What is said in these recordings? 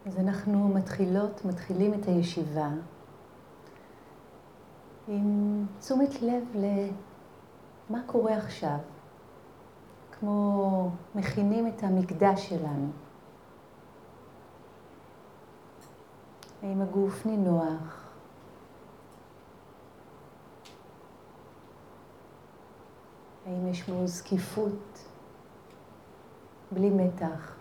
אז אנחנו מתחילים את הישיבה עם תשומת לב למה קורה עכשיו, כמו מכינים את המקדש שלנו. האם הגוף נינוח? האם יש בו זקיפות בלי מתח?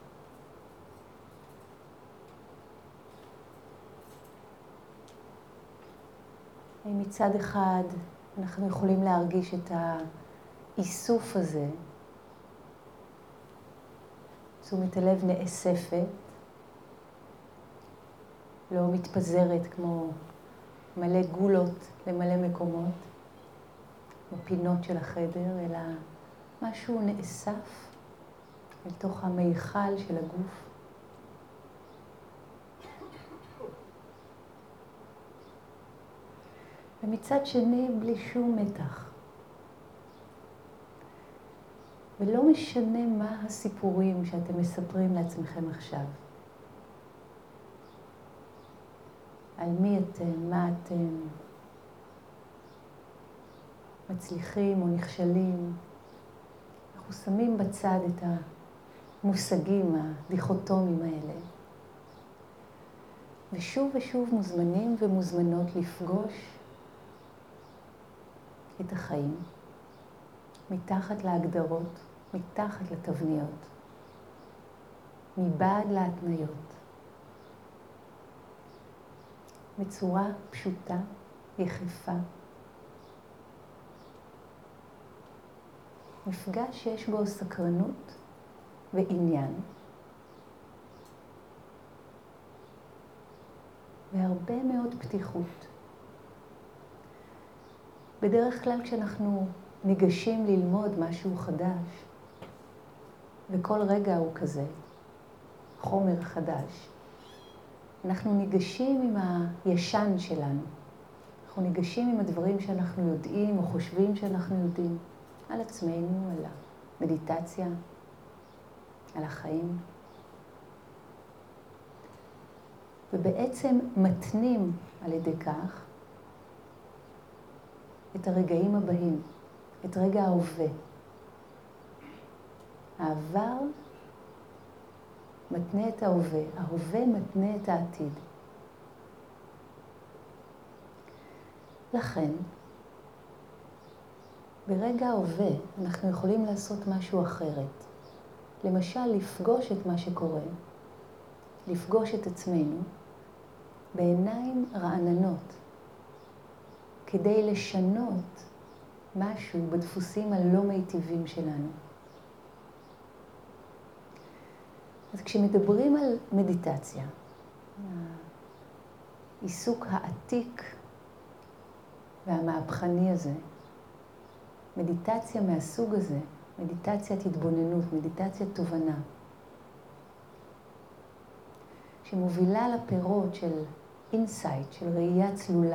האם מצד אחד אנחנו יכולים להרגיש את האיסוף הזה, תשומת הלב נאספת, לא מתפזרת כמו מלא גולות למלא מקומות, בפינות של החדר, אלא משהו נאסף אל תוך המיכל של הגוף. ומצד שני בלי שום מתח. ולא משנה מה הסיפורים שאתם מספרים לעצמכם עכשיו. על מי אתם, מה אתם, מצליחים או נכשלים. אנחנו שמים בצד את המושגים הדיכוטומיים האלה. ושוב ושוב מוזמנים ומוזמנות לפגוש את החיים מתחת להגדרות, מתחת לתבניות, מבעד להתניות. בצורה פשוטה, יחפה. מפגש שיש בו סקרנות ועניין. והרבה מאוד פתיחות. בדרך כלל כשאנחנו ניגשים ללמוד משהו חדש, וכל רגע הוא כזה, חומר חדש, אנחנו ניגשים עם הישן שלנו. אנחנו ניגשים עם הדברים שאנחנו יודעים או חושבים שאנחנו יודעים, על עצמנו, על המדיטציה, על החיים. ובעצם מתנים על ידי כך את הרגעים הבאים, את רגע ההווה. העבר מתנה את ההווה, ההווה מתנה את העתיד. לכן, ברגע ההווה אנחנו יכולים לעשות משהו אחרת. למשל, לפגוש את מה שקורה, לפגוש את עצמנו בעיניים רעננות, כדי לשנות משהו בדפוסים הלא מיטיבים שלנו. אז כשמדברים על מדיטציה, העיסוק העתיק והמהפכני הזה, מדיטציה מהסוג הזה, מדיטציית התבוננות, מדיטציית תובנה, שמובילה לפירות של אינסייט, של ראייה צלולה,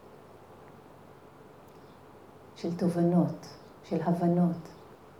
של תובנות, של הבנות.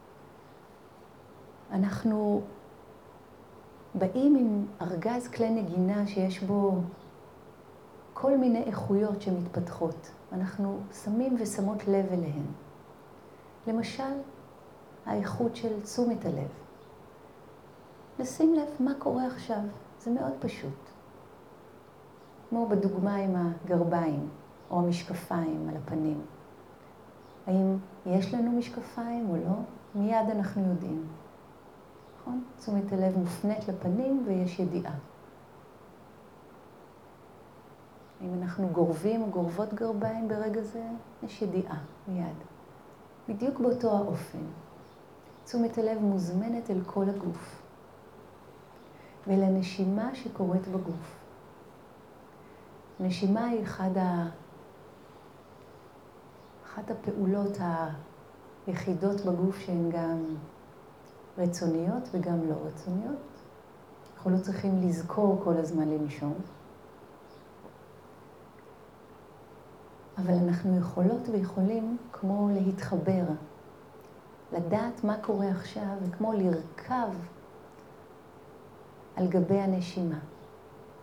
אנחנו באים עם ארגז כלי נגינה שיש בו כל מיני איכויות שמתפתחות. אנחנו שמים ושמות לב אליהן. למשל, האיכות של תשומת הלב. לשים לב מה קורה עכשיו. זה מאוד פשוט. כמו בדוגמה עם הגרביים או המשקפיים על הפנים. האם יש לנו משקפיים או לא? מיד אנחנו יודעים. נכון? תשומת הלב מופנית לפנים ויש ידיעה. אם אנחנו גורבים או גורבות גרביים ברגע זה, יש ידיעה מיד. בדיוק באותו האופן. תשומת הלב מוזמנת אל כל הגוף. ולנשימה שקורית בגוף. נשימה היא אחת הפעולות היחידות בגוף שהן גם רצוניות וגם לא רצוניות. אנחנו לא צריכים לזכור כל הזמן לנשום. אבל אנחנו יכולות ויכולים כמו להתחבר, לדעת מה קורה עכשיו, וכמו לרכב על גבי הנשימה.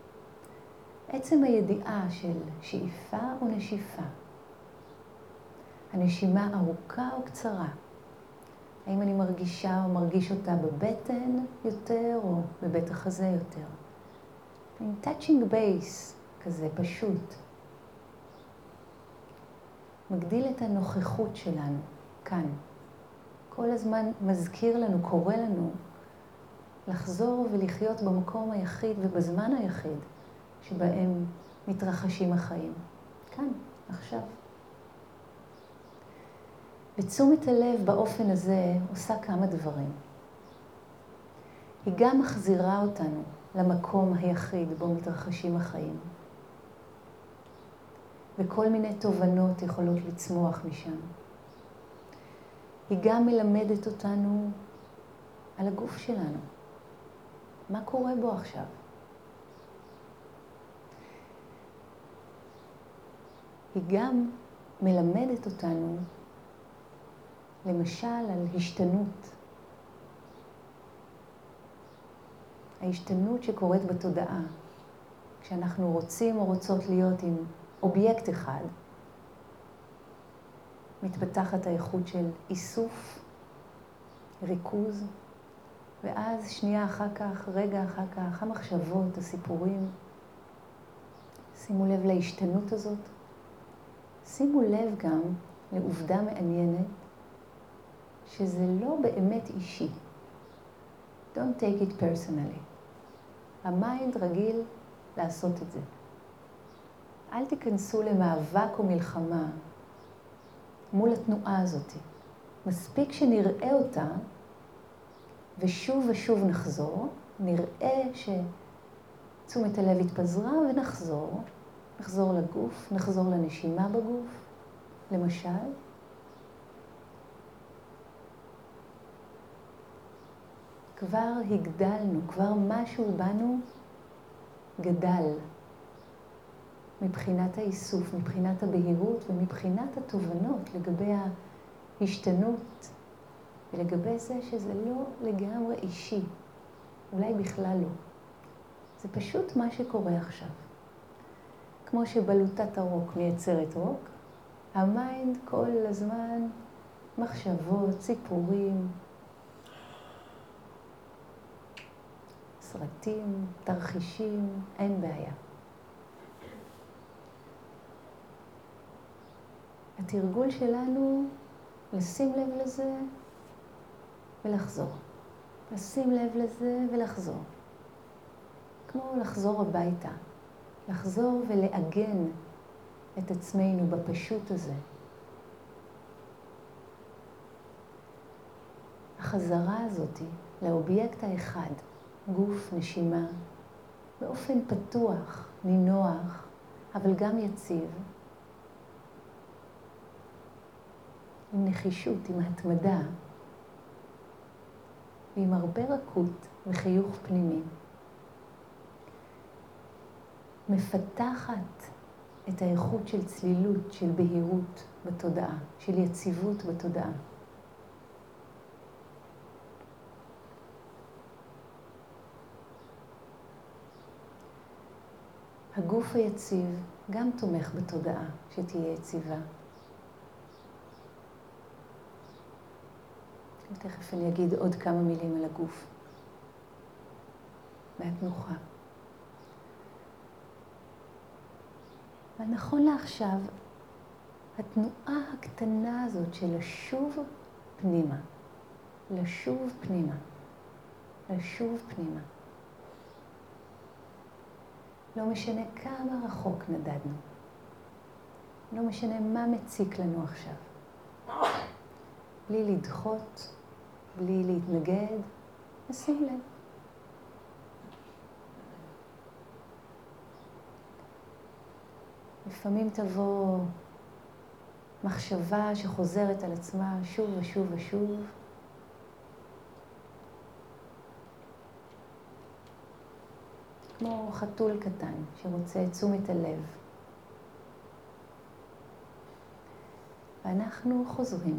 עצם הידיעה של שאיפה או נשיפה, הנשימה ארוכה או קצרה, האם אני מרגישה או מרגיש אותה בבטן יותר או בבית החזה יותר. עם touching base כזה פשוט. מגדיל את הנוכחות שלנו כאן. כל הזמן מזכיר לנו, קורא לנו, לחזור ולחיות במקום היחיד ובזמן היחיד שבהם מתרחשים החיים. כאן, עכשיו. ותשומת הלב באופן הזה עושה כמה דברים. היא גם מחזירה אותנו למקום היחיד בו מתרחשים החיים. וכל מיני תובנות יכולות לצמוח משם. היא גם מלמדת אותנו על הגוף שלנו. מה קורה בו עכשיו? היא גם מלמדת אותנו, למשל, על השתנות. ההשתנות שקורית בתודעה. כשאנחנו רוצים או רוצות להיות עם אובייקט אחד, מתפתחת האיכות של איסוף, ריכוז, ואז שנייה אחר כך, רגע אחר כך, המחשבות, הסיפורים. שימו לב להשתנות הזאת. שימו לב גם לעובדה מעניינת, שזה לא באמת אישי. Don't take it personally. המיינד רגיל לעשות את זה. אל תיכנסו למאבק או מלחמה מול התנועה הזאת. מספיק שנראה אותה, ושוב ושוב נחזור, נראה שתשומת הלב התפזרה ונחזור, נחזור לגוף, נחזור לנשימה בגוף, למשל. כבר הגדלנו, כבר משהו בנו גדל. מבחינת האיסוף, מבחינת הבהירות ומבחינת התובנות לגבי ההשתנות ולגבי זה שזה לא לגמרי אישי, אולי בכלל לא. זה פשוט מה שקורה עכשיו. כמו שבלוטת הרוק מייצרת רוק, המיינד כל הזמן מחשבות, סיפורים, סרטים, תרחישים, אין בעיה. התרגול שלנו לשים לב לזה ולחזור. לשים לב לזה ולחזור. כמו לחזור הביתה. לחזור ולעגן את עצמנו בפשוט הזה. החזרה הזאת לאובייקט האחד, גוף, נשימה, באופן פתוח, נינוח, אבל גם יציב, עם נחישות, עם התמדה, ועם הרבה רכות וחיוך פנימי. מפתחת את האיכות של צלילות, של בהירות בתודעה, של יציבות בתודעה. הגוף היציב גם תומך בתודעה שתהיה יציבה. ותכף אני אגיד עוד כמה מילים על הגוף. והתנוחה. ונכון לעכשיו, התנועה הקטנה הזאת של לשוב פנימה, לשוב פנימה, לשוב פנימה. לא משנה כמה רחוק נדדנו. לא משנה מה מציק לנו עכשיו. בלי לדחות, בלי להתנגד, נשים לב. לפעמים תבוא מחשבה שחוזרת על עצמה שוב ושוב ושוב. כמו חתול קטן שרוצה את תשומת הלב. ואנחנו חוזרים.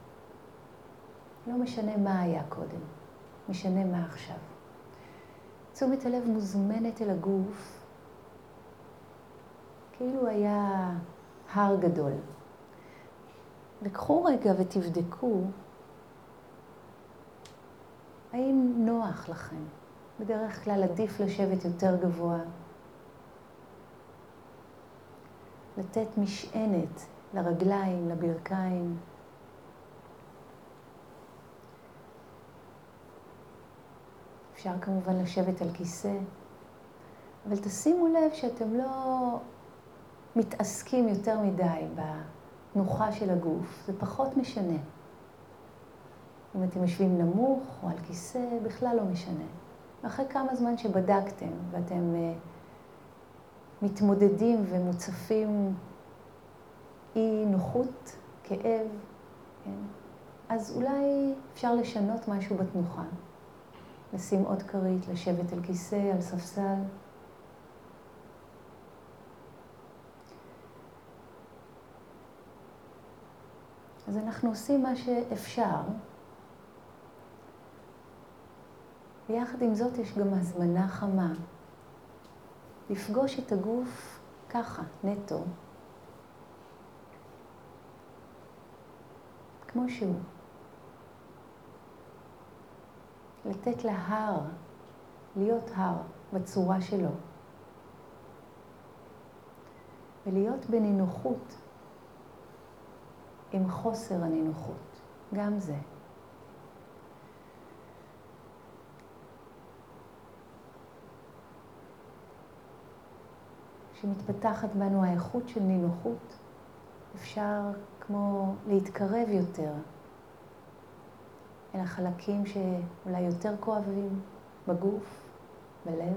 לא משנה מה היה קודם, משנה מה עכשיו. תשומת הלב מוזמנת אל הגוף כאילו היה הר גדול. וקחו רגע ותבדקו האם נוח לכם. בדרך כלל עדיף לשבת יותר גבוה. לתת משענת לרגליים, לברכיים. אפשר כמובן לשבת על כיסא. אבל תשימו לב שאתם לא מתעסקים יותר מדי בתנוחה של הגוף. זה פחות משנה. אם אתם יושבים נמוך או על כיסא, בכלל לא משנה. אחרי כמה זמן שבדקתם ואתם מתמודדים ומוצפים אי נוחות, כאב, כן? אז אולי אפשר לשנות משהו בתנוחה. לשים עוד כרית, לשבת על כיסא, על ספסל. אז אנחנו עושים מה שאפשר. ויחד עם זאת יש גם הזמנה חמה. לפגוש את הגוף ככה, נטו. כמו שהוא. לתת להר, להיות הר בצורה שלו. ולהיות בנינוחות עם חוסר הנינוחות. גם זה. כשמתפתחת בנו האיכות של נינוחות, אפשר כמו להתקרב יותר אל החלקים שאולי יותר כואבים בגוף, בלב.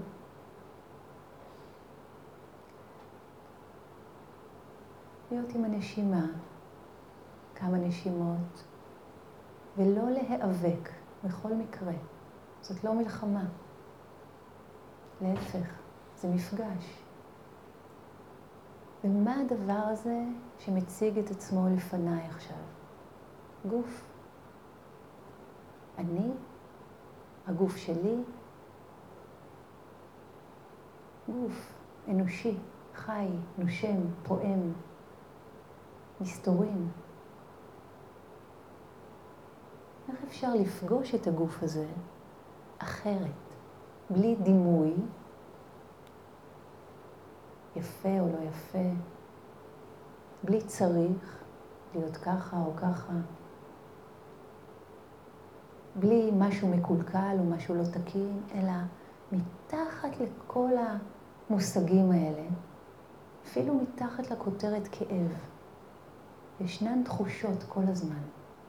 להיות עם הנשימה, כמה נשימות, ולא להיאבק בכל מקרה. זאת לא מלחמה. להפך, זה מפגש. ומה הדבר הזה שמציג את עצמו לפניי עכשיו? גוף. אני, הגוף שלי, גוף אנושי, חי, נושם, פועם, מסתורים. איך אפשר לפגוש את הגוף הזה אחרת, בלי דימוי, יפה או לא יפה, בלי צריך להיות ככה או ככה, בלי משהו מקולקל או משהו לא תקין, אלא מתחת לכל המושגים האלה, אפילו מתחת לכותרת כאב, ישנן תחושות כל הזמן.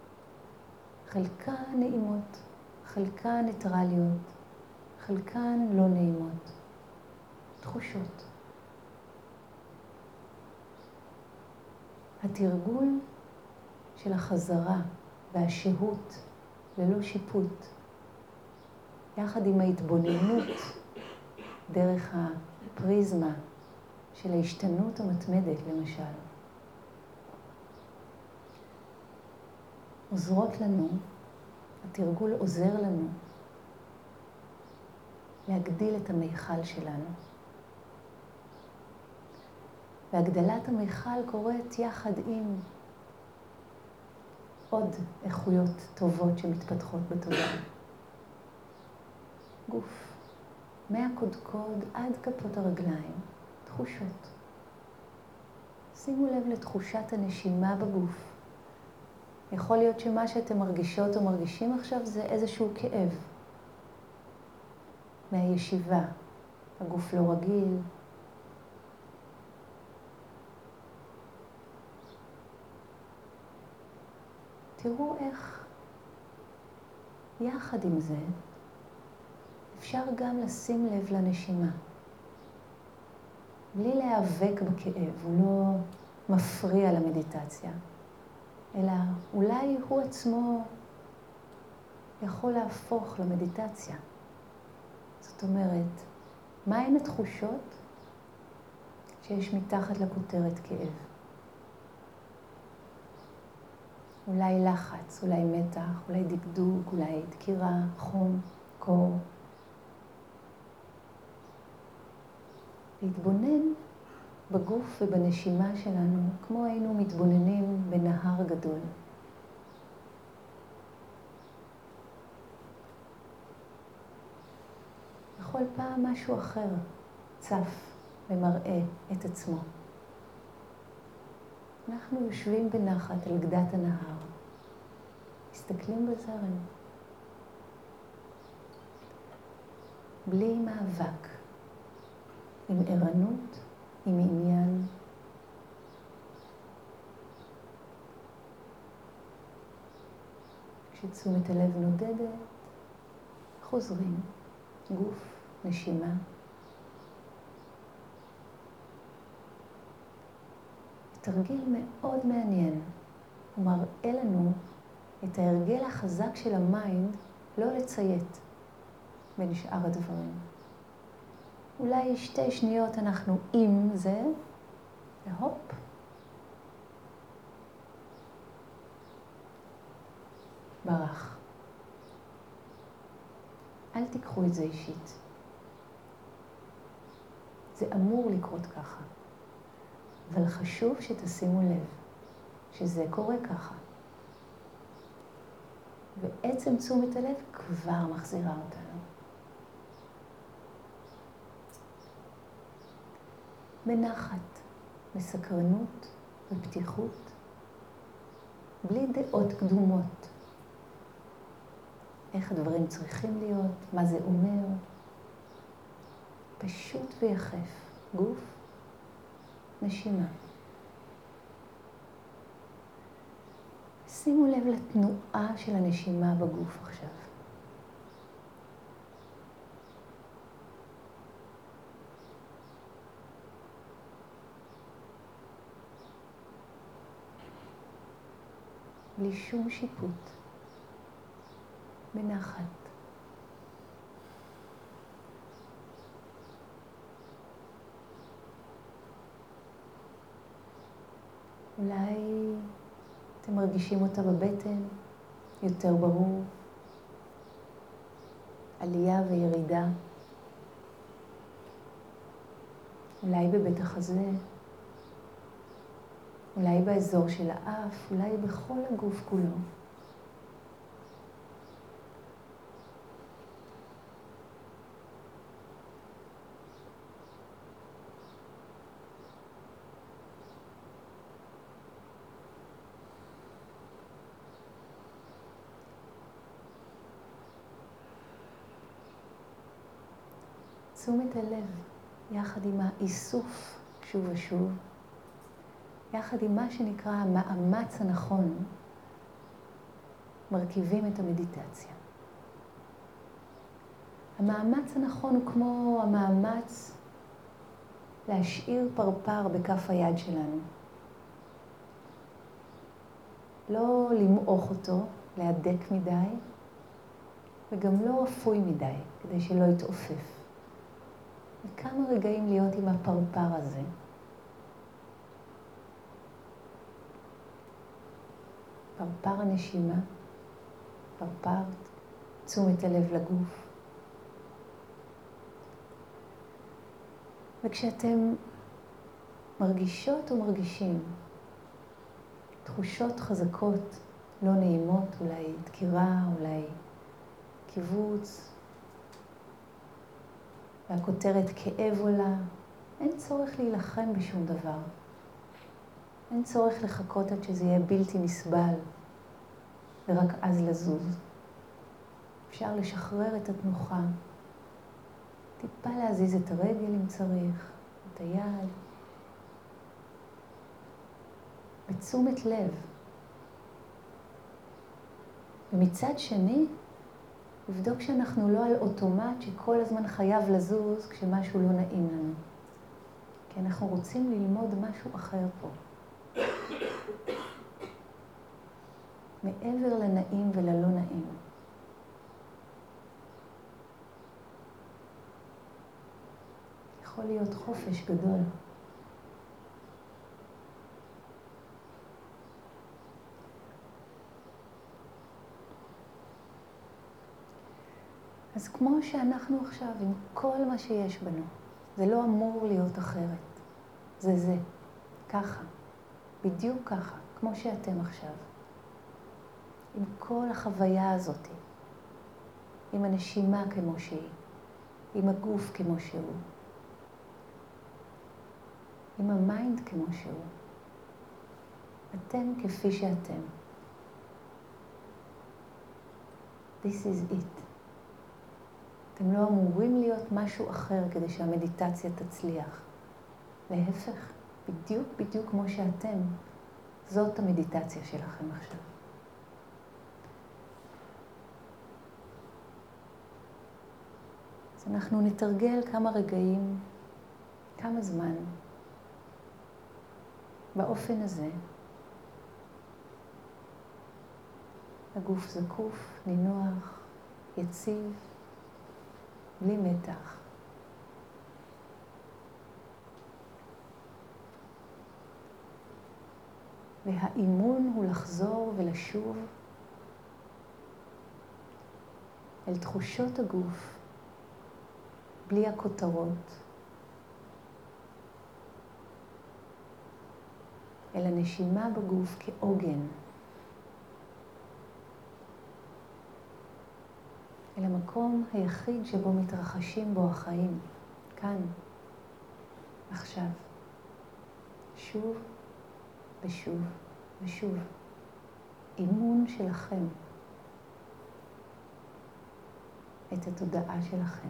חלקן נעימות, חלקן ניטרליות, חלקן לא נעימות. תחושות. התרגול של החזרה והשהות ללא שיפוט, יחד עם ההתבוננות דרך הפריזמה של ההשתנות המתמדת למשל, עוזרות לנו, התרגול עוזר לנו להגדיל את המיכל שלנו. והגדלת המיכל קורית יחד עם עוד איכויות טובות שמתפתחות בתודעה. גוף, מהקודקוד עד כפות הרגליים, תחושות. שימו לב לתחושת הנשימה בגוף. יכול להיות שמה שאתם מרגישות או מרגישים עכשיו זה איזשהו כאב. מהישיבה, הגוף לא רגיל. תראו איך יחד עם זה אפשר גם לשים לב לנשימה. בלי להיאבק בכאב, הוא לא מפריע למדיטציה, אלא אולי הוא עצמו יכול להפוך למדיטציה. זאת אומרת, מהן התחושות שיש מתחת לכותרת כאב? אולי לחץ, אולי מתח, אולי דקדוק, אולי דקירה, חום, קור. להתבונן בגוף ובנשימה שלנו, כמו היינו מתבוננים בנהר גדול. בכל פעם משהו אחר צף ומראה את עצמו. אנחנו יושבים בנחת על גדת הנהר, מסתכלים בזרם, בלי מאבק, עם ערנות, עם עניין. כשתשומת הלב נודדת, חוזרים, גוף, נשימה. תרגיל מאוד מעניין, הוא מראה לנו את ההרגל החזק של המיינד לא לציית בין שאר הדברים. אולי 2 שניות אנחנו עם זה, והופ. ברח. אל תיקחו את זה אישית. זה אמור לקרות ככה. אבל חשוב שתשימו לב שזה קורה ככה. ועצם תשומת הלב כבר מחזירה אותנו. בנחת, בסקרנות, בפתיחות, בלי דעות קדומות. איך הדברים צריכים להיות, מה זה אומר. פשוט ויחף, גוף, נשימה. שימו לב לתנועה של הנשימה בגוף עכשיו. בלי שום שיפוט. בנחת. אולי אתם מרגישים אותה בבטן, יותר ברור. עלייה וירידה. אולי בבית החזה. אולי באזור של האף, אולי בכל הגוף כולו. תשומת הלב, יחד עם האיסוף שוב ושוב, יחד עם מה שנקרא המאמץ הנכון, מרכיבים את המדיטציה. המאמץ הנכון הוא כמו המאמץ להשאיר פרפר בכף היד שלנו. לא למעוך אותו, להדק מדי, וגם לא אפוי מדי, כדי שלא יתעופף. וכמה רגעים להיות עם הפרפר הזה. פרפר הנשימה, פרפר תשומת הלב לגוף. וכשאתם מרגישות או מרגישים תחושות חזקות, לא נעימות, אולי דקירה, אולי קיבוץ, והכותרת כאב עולה, אין צורך להילחם בשום דבר. אין צורך לחכות עד שזה יהיה בלתי נסבל, ורק אז לזוז. אפשר לשחרר את התנוחה, טיפה להזיז את הרגל אם צריך, את היד. בתשומת לב. ומצד שני, לבדוק שאנחנו לא על אוטומט שכל הזמן חייב לזוז כשמשהו לא נעים לנו. כי אנחנו רוצים ללמוד משהו אחר פה. מעבר לנעים וללא נעים. יכול להיות חופש גדול. אז כמו שאנחנו עכשיו עם כל מה שיש בנו, זה לא אמור להיות אחרת. זה. ככה. בדיוק ככה. כמו שאתם עכשיו. עם כל החוויה הזאת. עם הנשימה כמו שהיא. עם הגוף כמו שהוא. עם המיינד כמו שהוא. אתם כפי שאתם. This is it. אתם לא אמורים להיות משהו אחר כדי שהמדיטציה תצליח. להפך, בדיוק כמו שאתם. זאת המדיטציה שלכם עכשיו. אז אנחנו נתרגל כמה רגעים, כמה זמן, באופן הזה. הגוף זקוף, נינוח, יציב, בלי מתח. והאימון הוא לחזור ולשוב אל תחושות הגוף, בלי הכותרות, אל הנשימה בגוף כעוגן, אל המקום היחיד שבו מתרחשים בו החיים, כאן, עכשיו, שוב ושוב ושוב. אימון שלכם, את התודעה שלכם.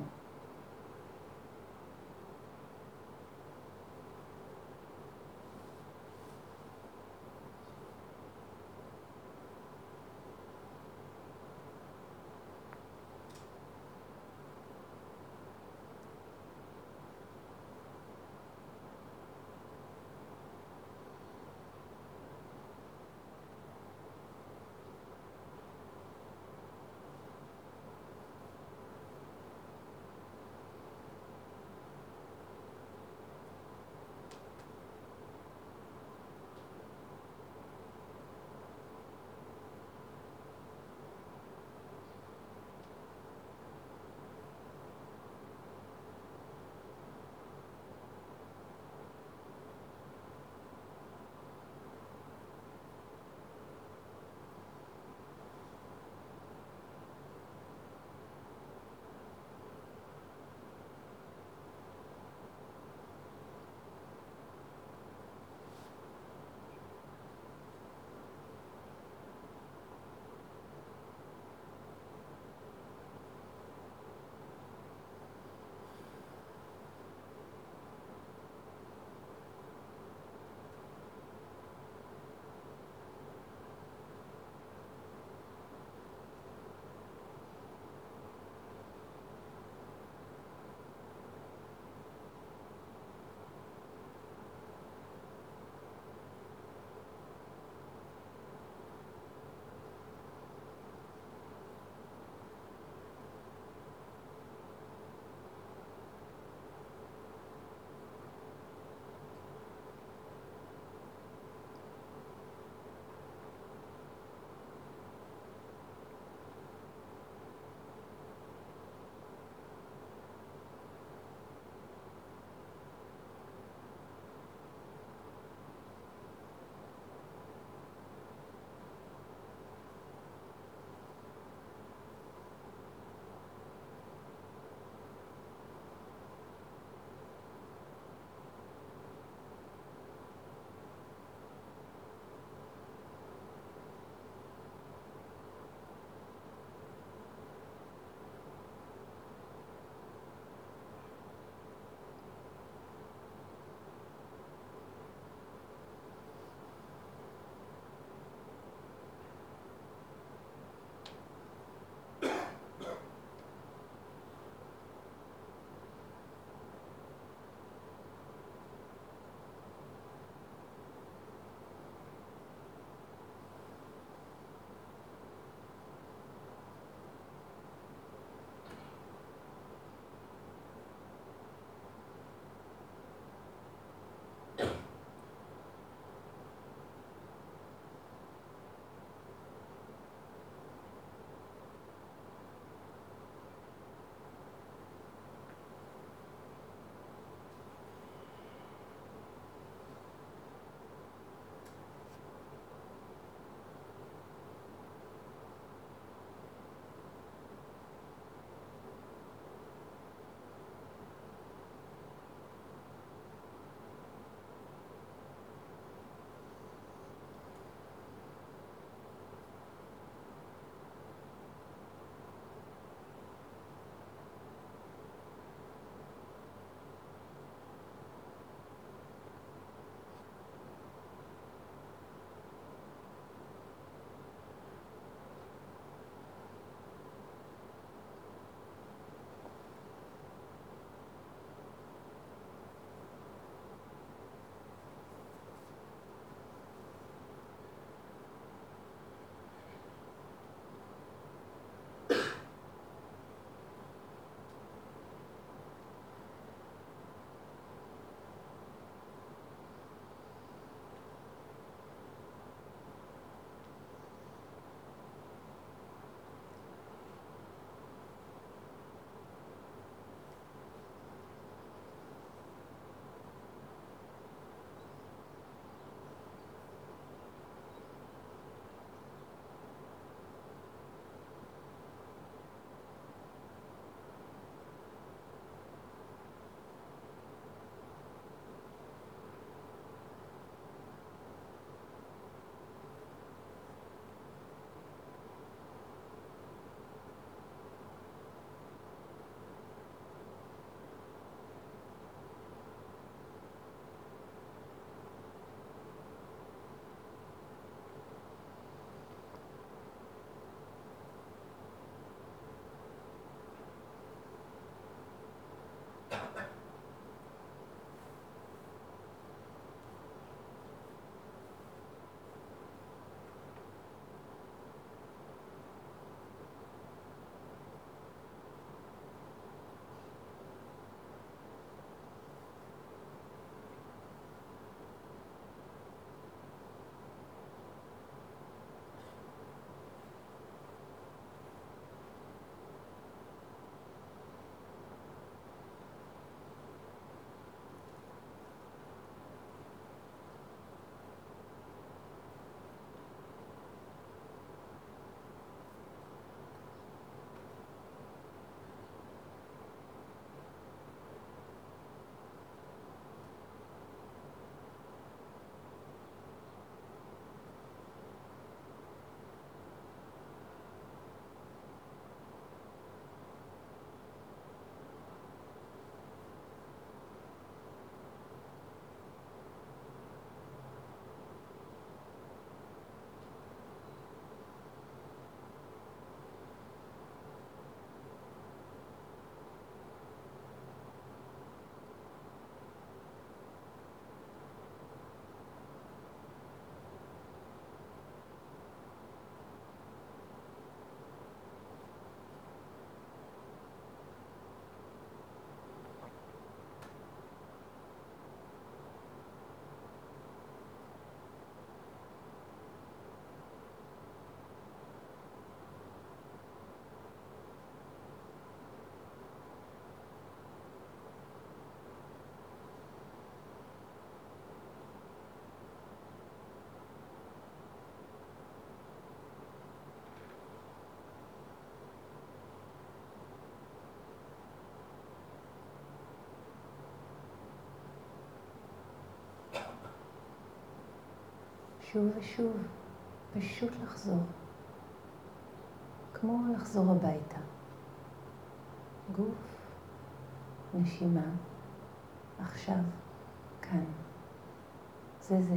שוב ושוב, פשוט לחזור. כמו לחזור הביתה. גוף, נשימה, עכשיו, כאן. זה.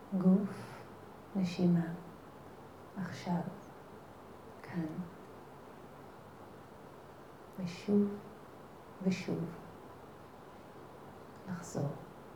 גוף, נשימה, עכשיו, כאן, ושוב ושוב, לחזור.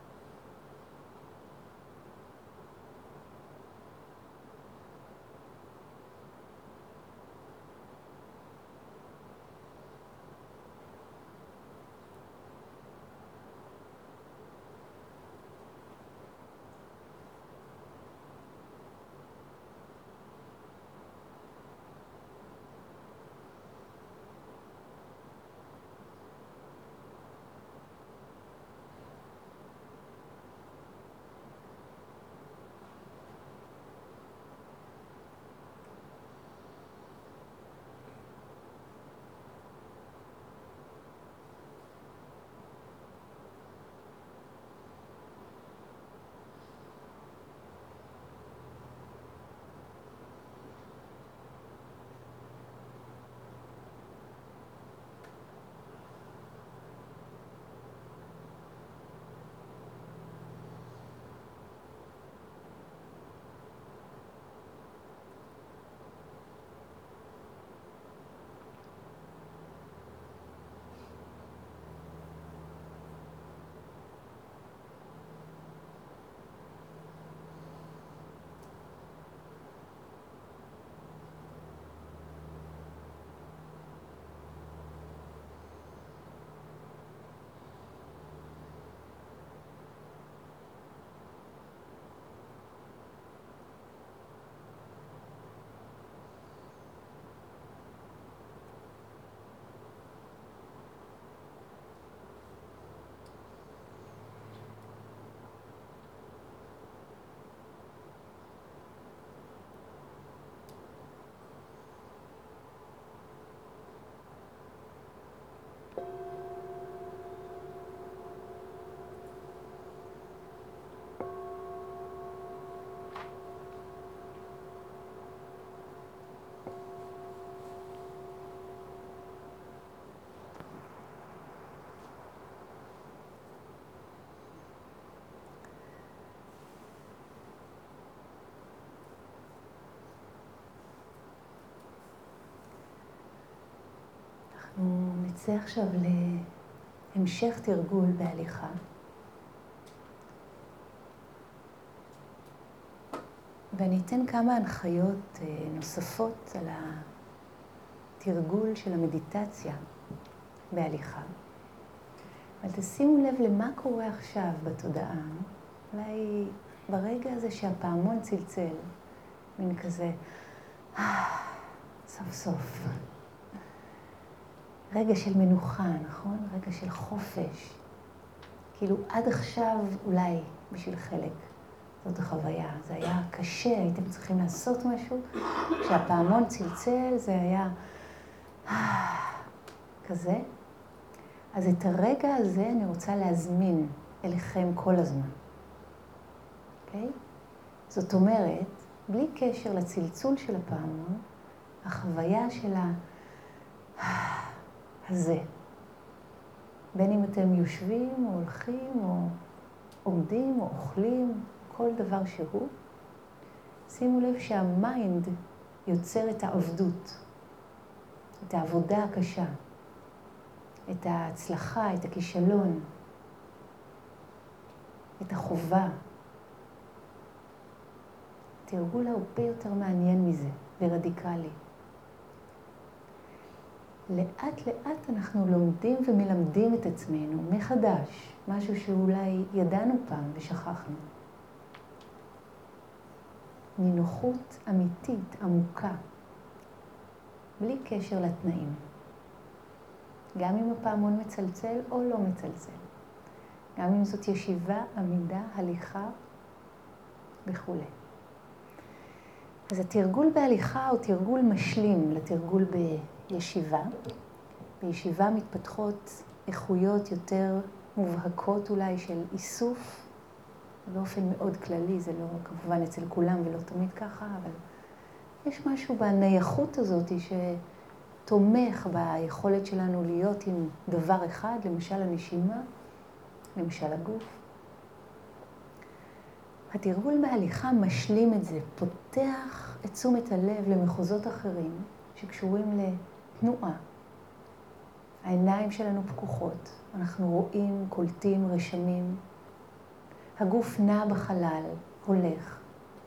אנחנו נצא עכשיו להמשך תרגול בהליכה. ואני אתן כמה הנחיות נוספות על התרגול של המדיטציה בהליכה. אבל תשימו לב למה קורה עכשיו בתודעה. אולי ברגע הזה שהפעמון צלצל, מין כזה, סוף סוף. רגע של מנוחה, נכון? רגע של חופש. כאילו עד עכשיו אולי בשביל חלק. זאת החוויה. זה היה קשה, הייתם צריכים לעשות משהו. כשהפעמון צלצל זה היה כזה. אז את הרגע הזה אני רוצה להזמין אליכם כל הזמן. אוקיי? זאת אומרת, בלי קשר לצלצול של הפעמון, החוויה של הזה. בין אם אתם יושבים או הולכים או עומדים או אוכלים, כל דבר שהוא, שימו לב שהמיינד יוצר את העבדות, את העבודה הקשה, את ההצלחה, את הכישלון, את החובה. תרגול הרבה יותר מעניין מזה ורדיקלי. לאט לאט אנחנו לומדים ומלמדים את עצמנו מחדש, משהו שאולי ידענו פעם ושכחנו. נינוחות אמיתית, עמוקה, בלי קשר לתנאים. גם אם הפעמון מצלצל או לא מצלצל. גם אם זאת ישיבה, עמידה, הליכה וכו'. אז התרגול בהליכה הוא תרגול משלים לתרגול בישיבה. בישיבה מתפתחות איכויות יותר מובהקות אולי של איסוף, באופן מאוד כללי, זה לא כמובן אצל כולם ולא תמיד ככה, אבל יש משהו בנייחות הזאת שתומך ביכולת שלנו להיות עם דבר אחד, למשל הנשימה, למשל הגוף. התרגול בהליכה משלים את זה, פותח את תשומת הלב למחוזות אחרים שקשורים לתנועה. העיניים שלנו פקוחות, אנחנו רואים, קולטים, רשמים. הגוף נע בחלל, הולך.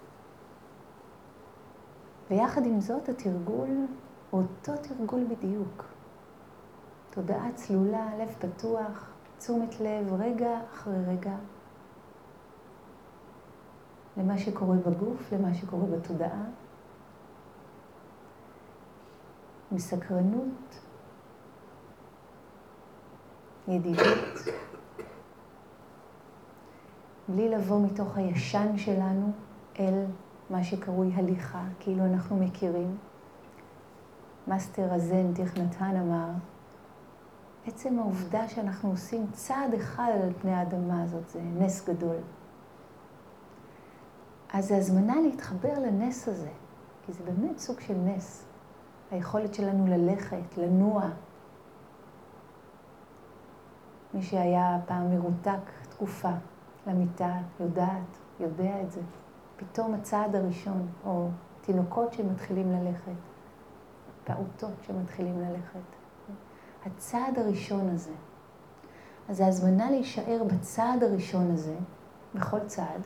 ויחד עם זאת התרגול הוא אותו תרגול בדיוק. תודעה צלולה, לב פתוח, תשומת לב רגע אחרי רגע. למה שקורה בגוף, למה שקורה בתודעה. מסקרנות, ידידות, בלי לבוא מתוך הישן שלנו אל מה שקרוי הליכה, כאילו אנחנו מכירים. מאסטר הזן תיך נתן אמר, עצם העובדה שאנחנו עושים צעד אחד על פני האדמה הזאת, זה נס גדול. אז זה הזמנה להתחבר לנס הזה, כי זה באמת סוג של נס. היכולת שלנו ללכת, לנוע. מי שהיה פעם מרותק תקופה למיטה, יודע את זה. פתאום הצעד הראשון, או תינוקות שמתחילים ללכת, פעוטות שמתחילים ללכת. הצעד הראשון הזה. אז זה הזמנה להישאר בצעד הראשון הזה, בכל צעד.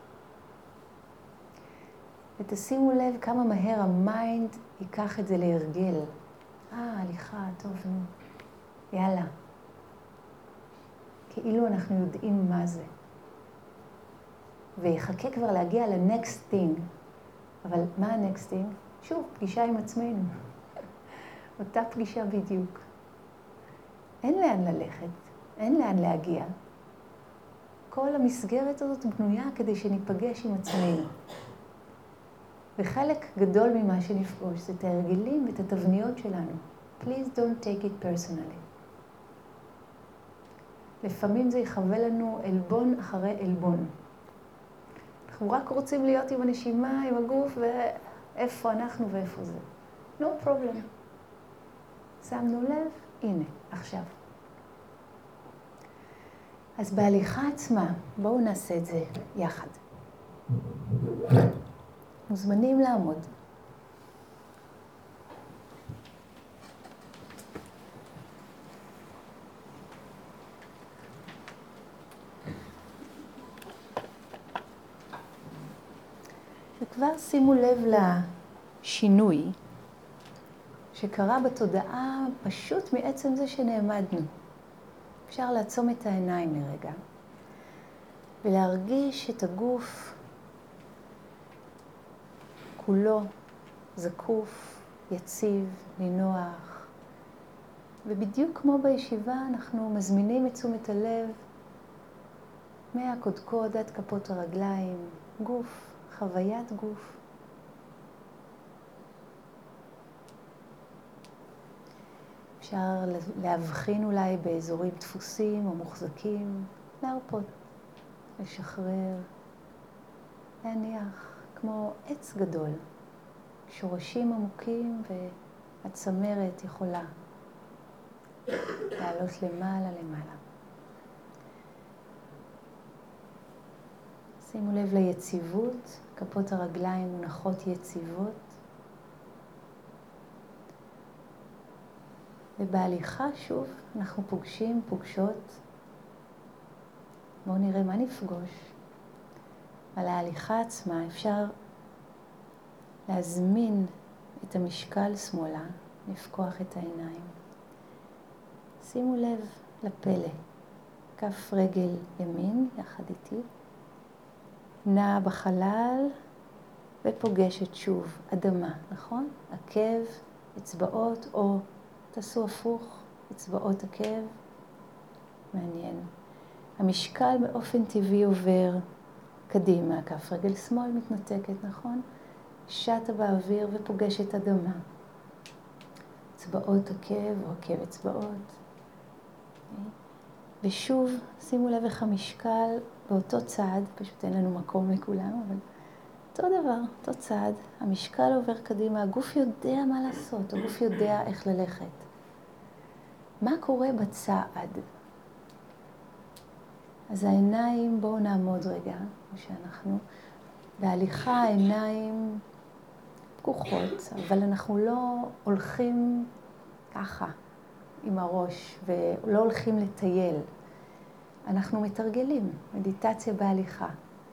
ותשימו לב כמה מהר המיינד ייקח את זה להרגל. הליכה, טוב, נו. יאללה. כאילו אנחנו יודעים מה זה. ויחכה כבר להגיע ל-next thing. אבל מה ה-next thing? שוב, פגישה עם עצמנו. אותה פגישה בדיוק. אין לאן ללכת, אין לאן להגיע. כל המסגרת הזאת בנויה כדי שניפגש עם עצמנו. וחלק גדול ממה שנפגוש זה את ההרגלים ואת התבניות שלנו. Please don't take it personally. לפעמים זה יחווה לנו אלבון אחרי אלבון. אנחנו רק רוצים להיות עם הנשימה, עם הגוף, ואיפה אנחנו ואיפה זה. No problem. שמנו לב, הנה, עכשיו. אז בהליכה עצמה, בואו נעשה את זה יחד. מוזמנים לעמוד. וכבר שימו לב לשינוי שקרה בתודעה פשוט מעצם זה שנעמדנו. אפשר לעצום את העיניים לרגע ולהרגיש את הגוף כולו זקוף, יציב, נינוח. ובדיוק כמו בישיבה אנחנו מזמינים את תשומת הלב מהקודקוד עד כפות הרגליים, גוף, חוויית גוף. אפשר להבחין אולי באזורים דפוסים או מוחזקים, להרפות, לשחרר, להניח כמו עץ גדול, שורשים עמוקים והצמרת יכולה לעלות למעלה. שימו לב ליציבות, כפות הרגליים מונחות יציבות. ובהליכה שוב אנחנו פוגשות. בואו נראה מה נפגוש. על ההליכה עצמה אפשר להזמין את המשקל שמאלה, לפקוח את העיניים. שימו לב לפלא. כף רגל ימין יחד איתי. נעה בחלל ופוגשת שוב אדמה, נכון? עקב, אצבעות, או תעשו הפוך, אצבעות עקב. מעניין. המשקל באופן טבעי עובר קדימה, כף רגל שמאל מתנתקת, נכון? שטה באוויר ופוגשת אדמה. אצבעות עקב או עקב אצבעות. ושוב, שימו לב איך המשקל באותו צעד, פשוט אין לנו מקום לכולם, אבל אותו דבר, אותו צעד, המשקל עובר קדימה, הגוף יודע מה לעשות, הגוף יודע איך ללכת. מה קורה בצעד? אז העיניים, בואו נעמוד רגע, כמו שאנחנו. בהליכה עיניים פקוחות, אבל אנחנו לא הולכים ככה עם הראש, ולא הולכים לטייל. אנחנו מתרגלים, מדיטציה בהליכה.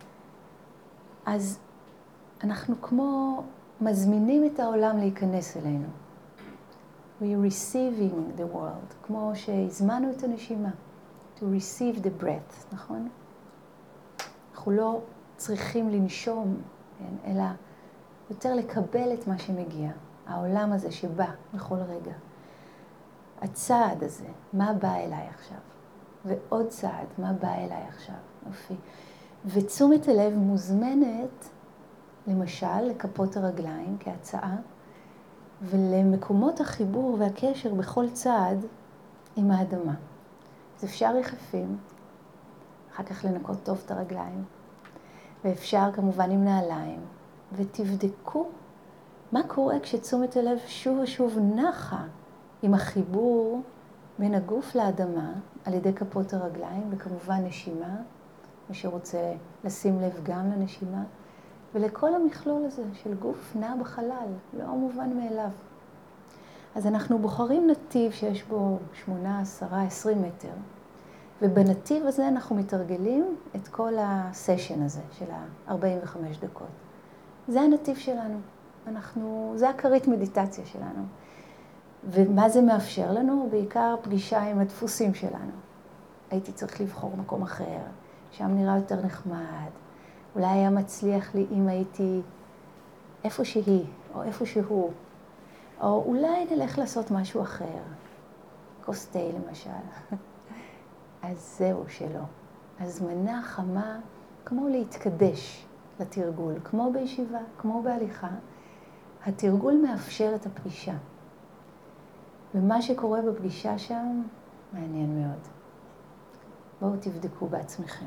אז אנחנו כמו מזמינים את העולם להיכנס אלינו. We receiving the world, כמו שהזמנו את הנשימה. To receive the breath, נכון? אנחנו לא צריכים לנשום, כן? אלא יותר לקבל את מה שמגיע. העולם הזה שבא בכל רגע. הצעד הזה, מה בא אליי עכשיו? ועוד צעד, מה בא אליי עכשיו? יופי. ותשומת הלב מוזמנת, למשל, לכפות הרגליים כהצעה, ולמקומות החיבור והקשר בכל צעד עם האדמה. אז אפשר יחפים, אחר כך לנקות טוב את הרגליים, ואפשר כמובן עם נעליים, ותבדקו מה קורה כשתשומת הלב שוב ושוב נחה עם החיבור בין הגוף לאדמה על ידי כפות הרגליים, וכמובן נשימה, מי שרוצה לשים לב גם לנשימה, ולכל המכלול הזה של גוף נע בחלל, לא מובן מאליו. אז אנחנו בוחרים נתיב שיש בו 8, 10, 20 מטר, ובנתיב הזה אנחנו מתרגלים את כל הסשן הזה של ה-45 דקות. זה הנתיב שלנו. זה הכרית מדיטציה שלנו. ומה זה מאפשר לנו? בעיקר פגישה עם הדפוסים שלנו. הייתי צריך לבחור מקום אחר, שם נראה יותר נחמד. אולי היה מצליח לי אם הייתי איפה שהיא, או איפה שהוא. או אולי נלך לעשות משהו אחר. כוס תה למשל. אז זהו שלא. הזמנה חמה כמו להתקדש לתרגול, כמו בישיבה, כמו בהליכה. התרגול מאפשר את הפגישה. ומה שקורה בפגישה שם מעניין מאוד. בואו תבדקו בעצמכם.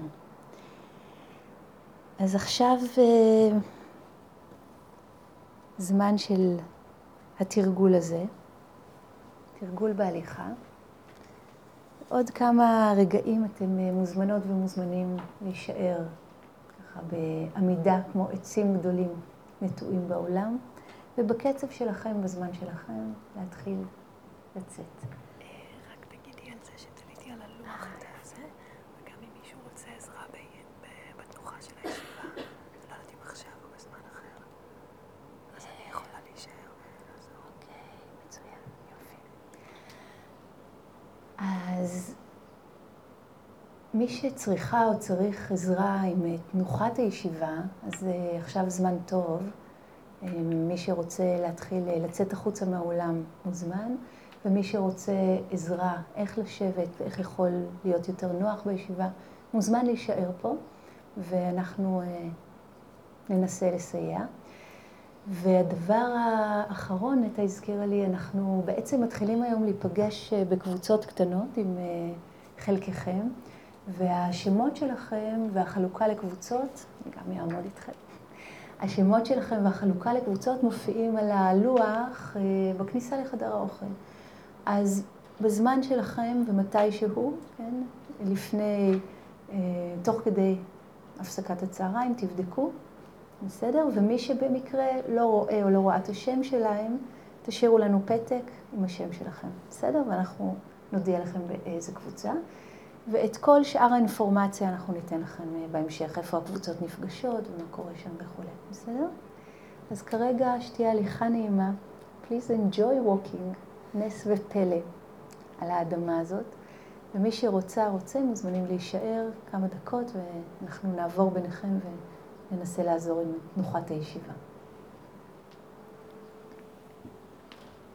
אז עכשיו זמן של התרגול הזה, תרגול בהליכה. עוד כמה רגעים אתם מוזמנות ומוזמנים להישאר ככה בעמידה כמו עצים גדולים נטועים בעולם, ובקצב שלכם, בזמן שלכם, להתחיל לצאת. רק תגידי על זה שתליתי על הלוח את הזה, וגם אם מישהו רוצה עזרה בתנוחה של הישיבה, לא יודעת אם עכשיו או בזמן אחר, אז אני יכולה להישאר ולעזור. אוקיי, מצוין, יופי. אז מי שצריכה או צריך עזרה עם תנוחת הישיבה, אז עכשיו זמן טוב. מי שרוצה להתחיל לצאת החוצה מהעולם מוזמן, ומי שרוצה עזרה, איך לשבת, איך יכול להיות יותר נוח בישיבה, מוזמן להישאר פה, ואנחנו ננסה לסייע. והדבר האחרון, נטע הזכירה לי, אנחנו בעצם מתחילים היום להיפגש בקבוצות קטנות עם חלקכם, והשמות שלכם והחלוקה לקבוצות, אני גם אעמוד איתכם, השמות שלכם והחלוקה לקבוצות מופיעים על הלוח בכניסה לחדר האוכל. אז בזמן שלכם ומתי שהוא, כן, לפני, תוך כדי הפסקת הצהריים, תבדקו, בסדר? ומי שבמקרה לא רואה או לא רואה את השם שלהם, תשאירו לנו פתק עם השם שלכם, בסדר? ואנחנו נודיע לכם באיזה קבוצה. ואת כל שאר האינפורמציה אנחנו ניתן לכם בהמשך, איפה הקבוצות נפגשות ומה קורה שם וכו'. בסדר? אז כרגע שתהיה הליכה נעימה. Please enjoy walking, נס ופלא על האדמה הזאת. ומי שרוצה, מוזמנים להישאר כמה דקות, ואנחנו נעבור ביניכם וננסה לעזור עם תנוחת הישיבה.